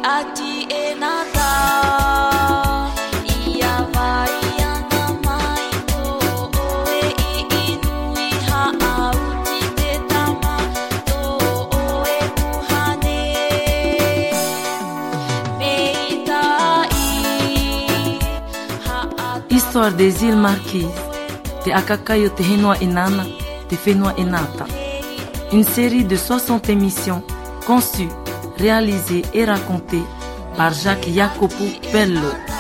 Histoire des îles Marquises, de Akakayo te Henua Inana, te Whenua Inata. Une série de 60 émissions conçues, réalisées et racontées par Jacques Jacopo Bello.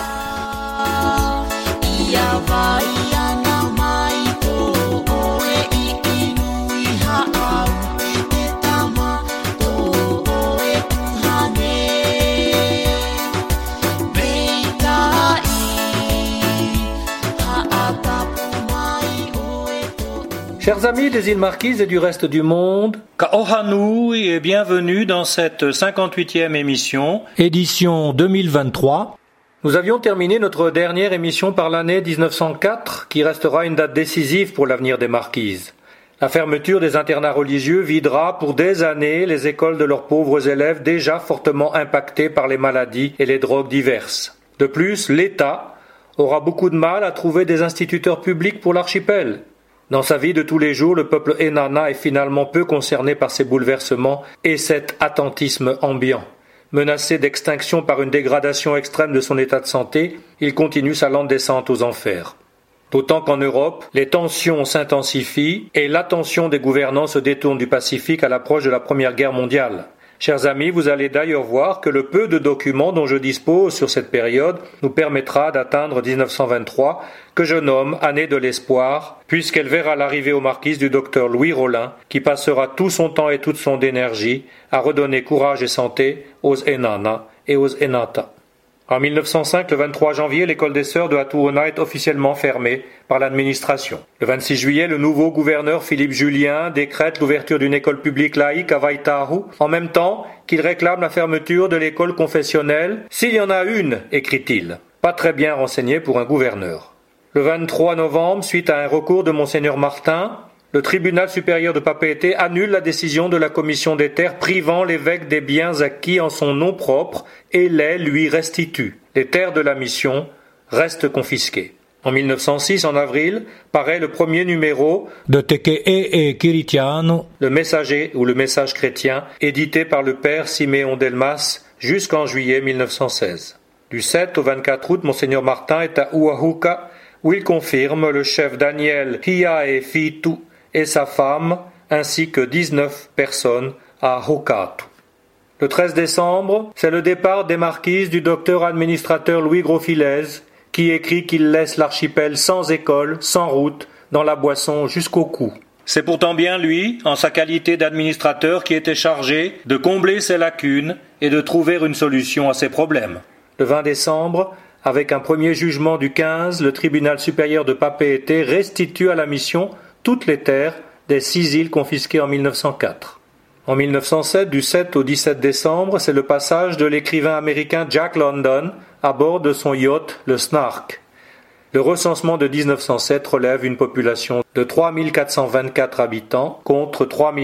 Chers amis des îles Marquises et du reste du monde, Ka'ohanui et bienvenue dans cette 58e émission, édition 2023. Nous avions terminé notre dernière émission par l'année 1904, qui restera une date décisive pour l'avenir des Marquises. La fermeture des internats religieux videra pour des années les écoles de leurs pauvres élèves déjà fortement impactés par les maladies et les drogues diverses. De plus, l'État aura beaucoup de mal à trouver des instituteurs publics pour l'archipel. Dans sa vie de tous les jours, le peuple Enana est finalement peu concerné par ces bouleversements et cet attentisme ambiant. Menacé d'extinction par une dégradation extrême de son état de santé, il continue sa lente descente aux enfers. D'autant qu'en Europe, les tensions s'intensifient et l'attention des gouvernants se détourne du Pacifique à l'approche de la Première Guerre mondiale. Chers amis, vous allez d'ailleurs voir que le peu de documents dont je dispose sur cette période nous permettra d'atteindre 1923, que je nomme année de l'espoir, puisqu'elle verra l'arrivée aux Marquises du docteur Louis Rollin, qui passera tout son temps et toute son énergie à redonner courage et santé aux Enana et aux Enata. En 1905, le 23 janvier, l'école des sœurs de Atuona est officiellement fermée par l'administration. Le 26 juillet, le nouveau gouverneur Philippe Julien décrète l'ouverture d'une école publique laïque à Waitahu, en même temps qu'il réclame la fermeture de l'école confessionnelle, s'il y en a une, écrit-il. Pas très bien renseigné pour un gouverneur. Le 23 novembre, suite à un recours de Monseigneur Martin, le tribunal supérieur de Papeete annule la décision de la commission des terres privant l'évêque des biens acquis en son nom propre et les lui restitue. Les terres de la mission restent confisquées. En 1906, en avril, paraît le premier numéro de Teke'e Kiritiano, le messager ou le message chrétien, édité par le père Siméon Delmas jusqu'en juillet 1916. Du 7 au 24 août, Monseigneur Martin est à Uahuka, où il confirme le chef Daniel Hiae Fitu et sa femme, ainsi que 19 personnes à Hokatu. Le 13 décembre, c'est le départ des Marquises du docteur administrateur Louis Grosfilez, qui écrit qu'il laisse l'archipel sans école, sans route, dans la boisson jusqu'au cou. C'est pourtant bien lui, en sa qualité d'administrateur, qui était chargé de combler ses lacunes et de trouver une solution à ses problèmes. Le 20 décembre, avec un premier jugement du 15, le tribunal supérieur de Papeete restitue à la mission toutes les terres des 6 îles confisquées en 1904. En 1907, du 7 au 17 décembre, c'est le passage de l'écrivain américain Jack London à bord de son yacht, le Snark. Le recensement de 1907 relève une population de 3 424 habitants contre 3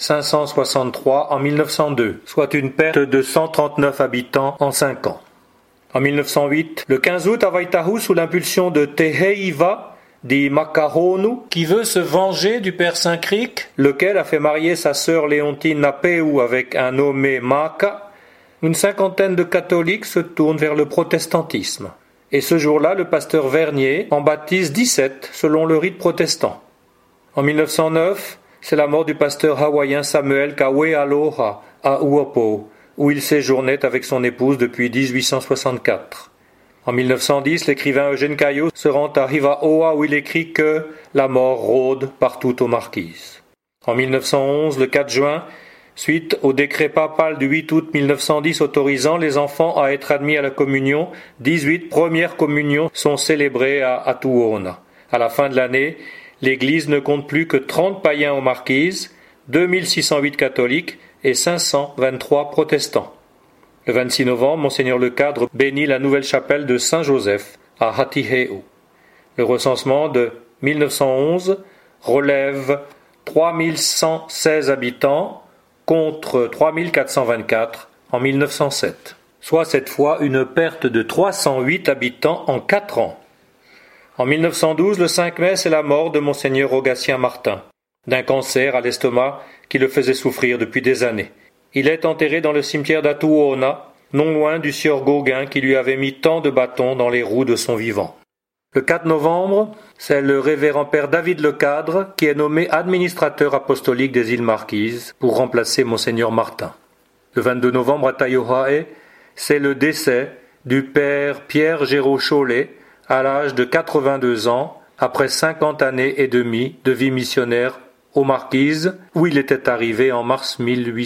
563 en 1902, soit une perte de 139 habitants en 5 ans. En 1908, le 15 août à Waitahu, sous l'impulsion de Teheiva, dit Makahonu, qui veut se venger du père Saint-Cric, lequel a fait marier sa sœur Léontine Napeu avec un nommé Maka, une cinquantaine de catholiques se tournent vers le protestantisme. Et ce jour-là, le pasteur Vernier en baptise 17 selon le rite protestant. En 1909, c'est la mort du pasteur hawaïen Samuel Kawealoha à Uopo, où il séjournait avec son épouse depuis 1864. En 1910, l'écrivain Eugène Caillot se rend à Hivaoa où il écrit que la mort rôde partout aux Marquises. En 1911, le 4 juin, suite au décret papal du 8 août 1910 autorisant les enfants à être admis à la communion, 18 premières communions sont célébrées à Atuona. À la fin de l'année, l'Église ne compte plus que 30 païens aux Marquises, 2608 catholiques et 523 protestants. Le 26 novembre, Monseigneur le Cadre bénit la nouvelle chapelle de Saint-Joseph à Hatiheu. Le recensement de 1911 relève 3116 habitants contre 3424 en 1907, soit cette fois une perte de 308 habitants en 4 ans. En 1912, le 5 mai, c'est la mort de Monseigneur Rogatien Martin, d'un cancer à l'estomac qui le faisait souffrir depuis des années. Il est enterré dans le cimetière d'Atuona, non loin du sieur Gauguin qui lui avait mis tant de bâtons dans les roues de son vivant. Le 4 novembre, c'est le révérend père David Lecadre qui est nommé administrateur apostolique des îles Marquises pour remplacer Monseigneur Martin. Le 22 novembre à Taiohae, c'est le décès du père Pierre Géraud Chollet à l'âge de 82 ans, après 50 années et demie de vie missionnaire aux Marquises, où il était arrivé en mars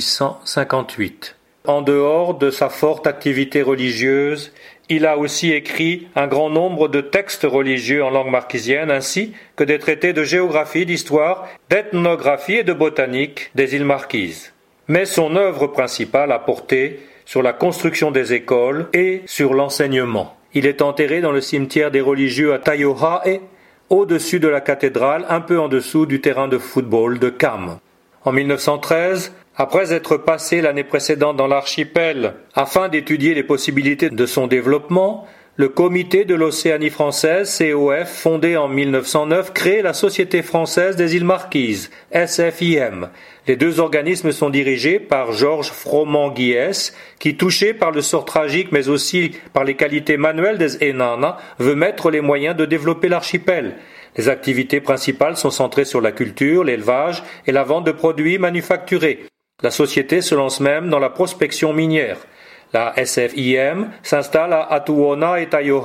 1858. En dehors de sa forte activité religieuse, il a aussi écrit un grand nombre de textes religieux en langue marquisienne, ainsi que des traités de géographie, d'histoire, d'ethnographie et de botanique des îles Marquises. Mais son œuvre principale a porté sur la construction des écoles et sur l'enseignement. Il est enterré dans le cimetière des religieux à Taiohae, au-dessus de la cathédrale, un peu en dessous du terrain de football de Cam. En 1913, après être passé l'année précédente dans l'archipel afin d'étudier les possibilités de son développement, le comité de l'Océanie française, COF, fondé en 1909, crée la Société française des îles Marquises, SFIM. Les deux organismes sont dirigés par Georges Froment-Guiès, qui, touché par le sort tragique mais aussi par les qualités manuelles des Enana, veut mettre les moyens de développer l'archipel. Les activités principales sont centrées sur la culture, l'élevage et la vente de produits manufacturés. La société se lance même dans la prospection minière. La SFIM s'installe à Atuona et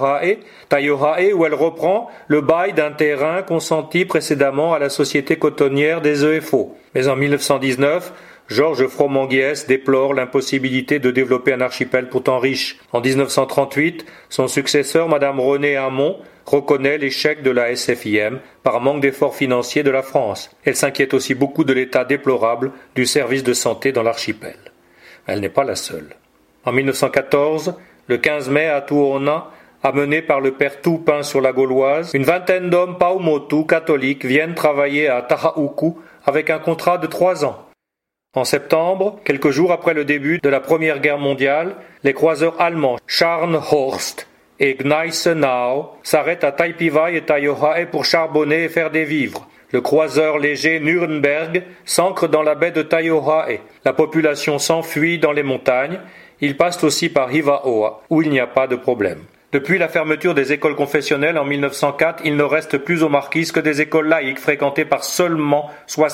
Taiohae où elle reprend le bail d'un terrain consenti précédemment à la société cotonnière des EFO. Mais en 1919, Georges Froment-Guiès déplore l'impossibilité de développer un archipel pourtant riche. En 1938, son successeur, Madame Renée Hamon, reconnaît l'échec de la SFIM par manque d'efforts financiers de la France. Elle s'inquiète aussi beaucoup de l'état déplorable du service de santé dans l'archipel. Elle n'est pas la seule. En 1914, le 15 mai à Tuona, amenés par le père Toupin sur la Gauloise, une vingtaine d'hommes Paumotu catholiques viennent travailler à Tahauku avec un contrat de 3 ans. En septembre, quelques jours après le début de la Première Guerre mondiale, les croiseurs allemands Scharnhorst et Gneisenau s'arrêtent à Taipei et Taiohae pour charbonner et faire des vivres. Le croiseur léger Nuremberg s'ancre dans la baie de Taiohae. La population s'enfuit dans les montagnes. Ils passent aussi par Hivaoa, où il n'y a pas de problème. Depuis la fermeture des écoles confessionnelles en 1904, il ne reste plus aux Marquises que des écoles laïques fréquentées par seulement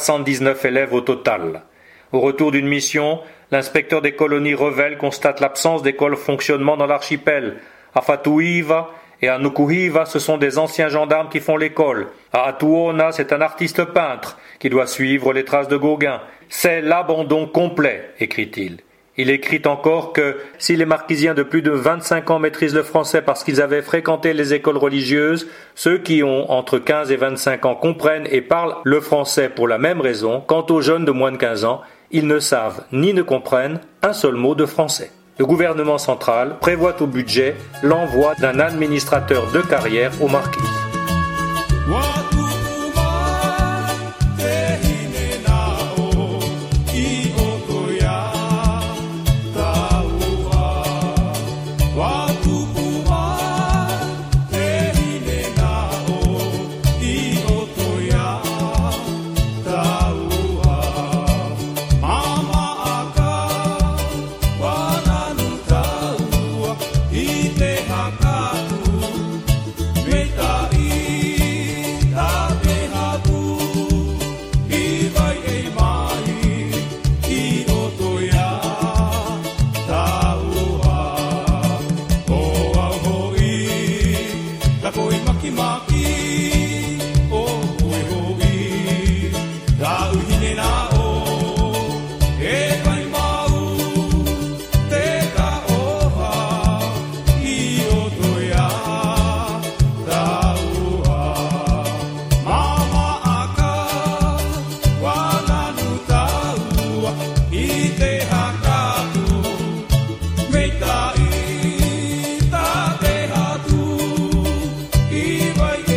79 élèves au total. Au retour d'une mission, l'inspecteur des colonies Revel constate l'absence d'écoles fonctionnement dans l'archipel. À Fatuiva et à Nukuhiva, ce sont des anciens gendarmes qui font l'école. À Atuona, c'est un artiste peintre qui doit suivre les traces de Gauguin. C'est l'abandon complet, écrit-il. Il écrit encore que si les marquisiens de plus de 25 ans maîtrisent le français parce qu'ils avaient fréquenté les écoles religieuses, ceux qui ont entre 15 et 25 ans comprennent et parlent le français pour la même raison. Quant aux jeunes de moins de 15 ans, ils ne savent ni ne comprennent un seul mot de français. Le gouvernement central prévoit au budget l'envoi d'un administrateur de carrière aux Marquises. Bye.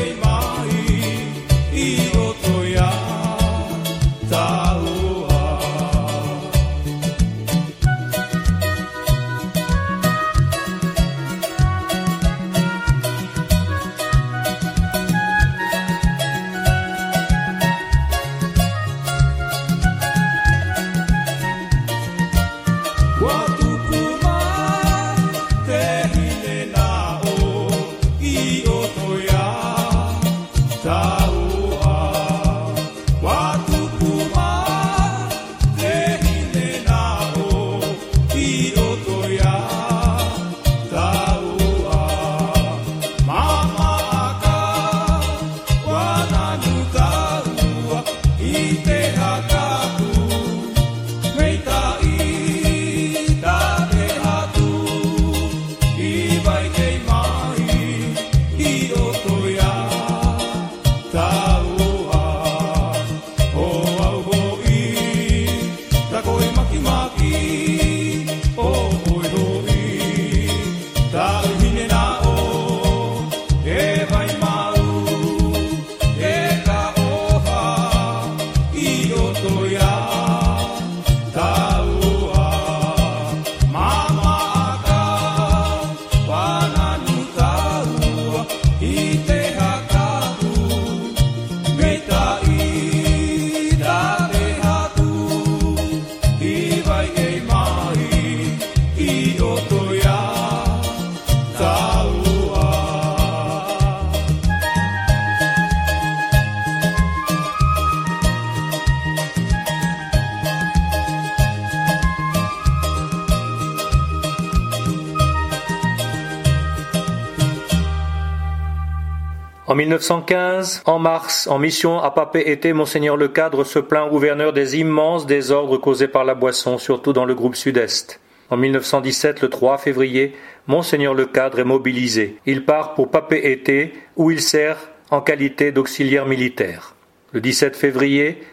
En 1915, en mars, en mission à Papeete, Monseigneur Lecadre se plaint au gouverneur des immenses désordres causés par la boisson, surtout dans le groupe sud-est. En 1917, le 3 février, Monseigneur Lecadre est mobilisé. Il part pour Papeete, où il sert en qualité d'auxiliaire militaire. Le 17 février,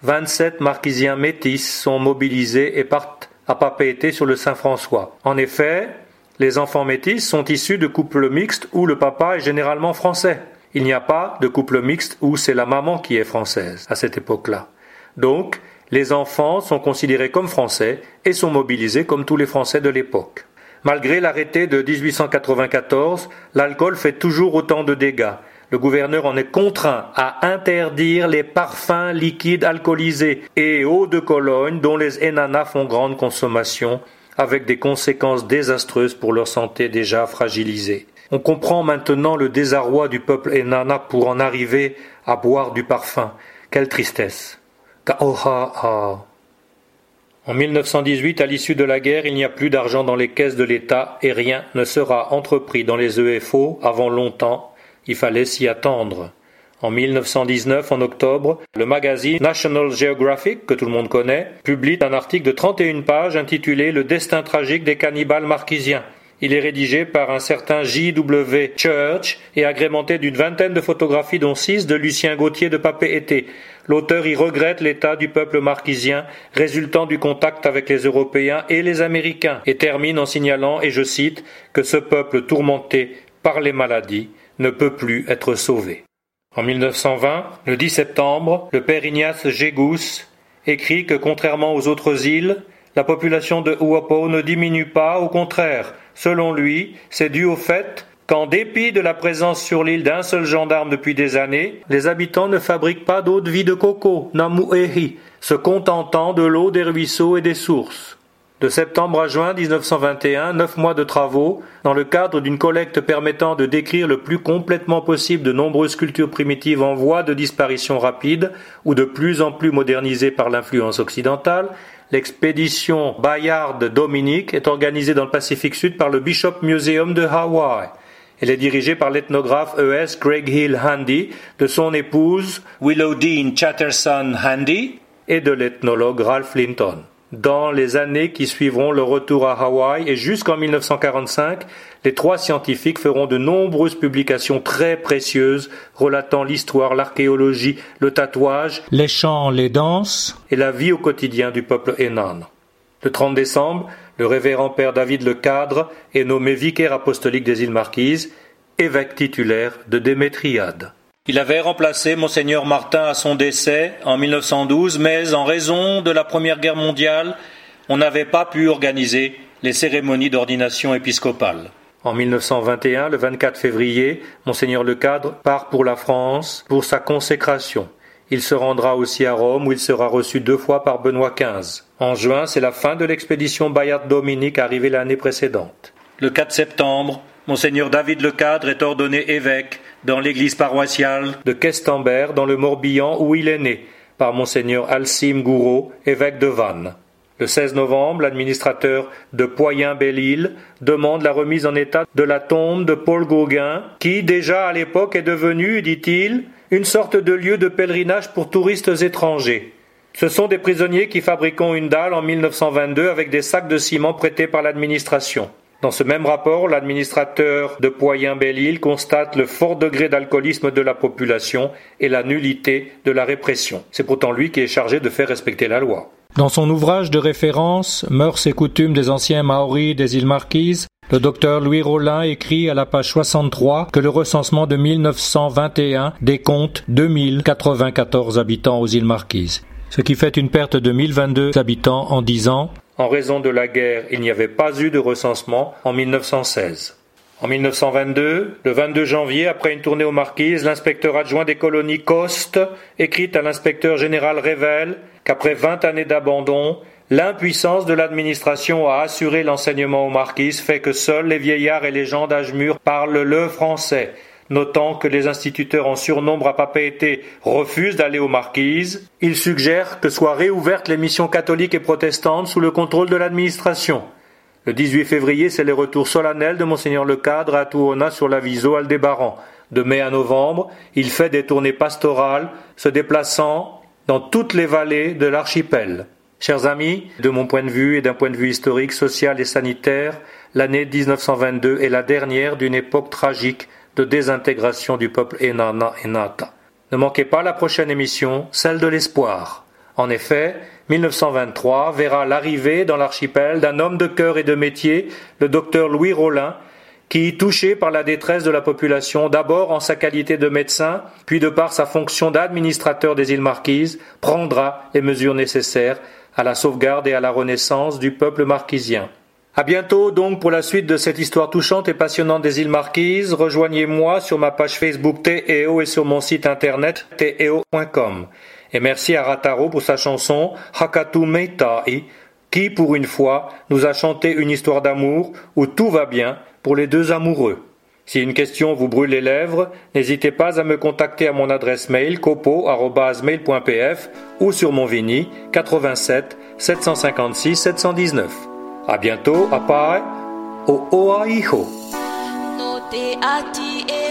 27 marquisiens métis sont mobilisés et partent à Papeete sur le Saint-François. En effet, les enfants métis sont issus de couples mixtes où le papa est généralement français. Il n'y a pas de couple mixte où c'est la maman qui est française à cette époque-là. Donc, les enfants sont considérés comme français et sont mobilisés comme tous les Français de l'époque. Malgré l'arrêté de 1894, l'alcool fait toujours autant de dégâts. Le gouverneur en est contraint à interdire les parfums liquides alcoolisés et eau de Cologne dont les Enanas font grande consommation, avec des conséquences désastreuses pour leur santé déjà fragilisée. On comprend maintenant le désarroi du peuple Enana pour en arriver à boire du parfum. Quelle tristesse! En 1918, à l'issue de la guerre, il n'y a plus d'argent dans les caisses de l'État et rien ne sera entrepris dans les EFO avant longtemps. Il fallait s'y attendre. En 1919, en octobre, le magazine National Geographic, que tout le monde connaît, publie un article de 31 pages intitulé « Le destin tragique des cannibales marquisiens ». Il est rédigé par un certain J.W. Church et agrémenté d'une vingtaine de photographies dont 6 de Lucien Gauthier de Papeete. L'auteur y regrette l'état du peuple marquisien résultant du contact avec les Européens et les Américains et termine en signalant, et je cite, que ce peuple tourmenté par les maladies ne peut plus être sauvé. En 1920, le 10 septembre, le père Ignace Gégous écrit que contrairement aux autres îles, la population de Huapo ne diminue pas, au contraire. Selon lui, c'est dû au fait qu'en dépit de la présence sur l'île d'un seul gendarme depuis des années, les habitants ne fabriquent pas d'eau de vie de coco, namuehi, se contentant de l'eau des ruisseaux et des sources. De septembre à juin 1921, 9 mois de travaux, dans le cadre d'une collecte permettant de décrire le plus complètement possible de nombreuses cultures primitives en voie de disparition rapide ou de plus en plus modernisées par l'influence occidentale, l'expédition Bayard-Dominique est organisée dans le Pacifique Sud par le Bishop Museum de Hawaï. Elle est dirigée par l'ethnographe E.S. Craig Hill Handy, de son épouse Willow Dean Chatterson Handy et de l'ethnologue Ralph Linton. Dans les années qui suivront le retour à Hawaï et jusqu'en 1945, les 3 scientifiques feront de nombreuses publications très précieuses relatant l'histoire, l'archéologie, le tatouage, les chants, les danses et la vie au quotidien du peuple Enan. Le 30 décembre, le révérend père David Lecadre est nommé vicaire apostolique des îles Marquises, évêque titulaire de Démétriade. Il avait remplacé Monseigneur Martin à son décès en 1912, mais en raison de la Première Guerre mondiale, on n'avait pas pu organiser les cérémonies d'ordination épiscopale. En 1921, le 24 février, Monseigneur Lecadre part pour la France pour sa consécration. Il se rendra aussi à Rome où il sera reçu 2 fois par Benoît XV. En juin, c'est la fin de l'expédition Bayard-Dominique arrivée l'année précédente. Le 4 septembre, Monseigneur David Lecadre est ordonné évêque dans l'église paroissiale de Questembert dans le Morbihan où il est né, par Monseigneur Alcime Gouraud, évêque de Vannes. Le 16 novembre, l'administrateur de Poyen-Belle-Île demande la remise en état de la tombe de Paul Gauguin, qui déjà à l'époque est devenue, dit-il, une sorte de lieu de pèlerinage pour touristes étrangers. Ce sont des prisonniers qui fabriqueront une dalle en 1922 avec des sacs de ciment prêtés par l'administration. Dans ce même rapport, l'administrateur de Poyen-Belle-Île constate le fort degré d'alcoolisme de la population et la nullité de la répression. C'est pourtant lui qui est chargé de faire respecter la loi. Dans son ouvrage de référence « Mœurs et coutumes des anciens Maoris des îles Marquises », le docteur Louis Rollin écrit à la page 63 que le recensement de 1921 décompte 2094 habitants aux îles Marquises, ce qui fait une perte de 1022 habitants en 10 ans. En raison de la guerre, il n'y avait pas eu de recensement en 1916. En 1922, le 22 janvier, après une tournée aux Marquises, l'inspecteur adjoint des colonies Coste écrit à l'inspecteur général révèle qu'après 20 années d'abandon, l'impuissance de l'administration à assurer l'enseignement aux Marquises fait que seuls les vieillards et les gens d'âge mûr parlent le français, notant que les instituteurs en surnombre à Papeete refusent d'aller aux Marquises. Il suggère que soient réouvertes les missions catholiques et protestantes sous le contrôle de l'administration. Le 18 février, c'est le retour solennel de Monseigneur Lecadre à Tuona sur l'Aviso Aldébaran. De mai à novembre, il fait des tournées pastorales, se déplaçant dans toutes les vallées de l'archipel. Chers amis, de mon point de vue et d'un point de vue historique, social et sanitaire, l'année 1922 est la dernière d'une époque tragique de désintégration du peuple Enana Enata. Ne manquez pas la prochaine émission, celle de l'espoir. En effet, 1923 verra l'arrivée dans l'archipel d'un homme de cœur et de métier, le docteur Louis Rollin, qui, touché par la détresse de la population, d'abord en sa qualité de médecin, puis de par sa fonction d'administrateur des îles Marquises, prendra les mesures nécessaires à la sauvegarde et à la renaissance du peuple marquisien. À bientôt donc pour la suite de cette histoire touchante et passionnante des îles Marquises. Rejoignez-moi sur ma page Facebook TEO et sur mon site internet teo.com. Et merci à Rataro pour sa chanson Hakatu Meitai, qui pour une fois nous a chanté une histoire d'amour où tout va bien pour les deux amoureux. Si une question vous brûle les lèvres, n'hésitez pas à me contacter à mon adresse mail copo@mail.pf ou sur mon Vini 87 756 719. À bientôt, apai, o oaiho. No te ati e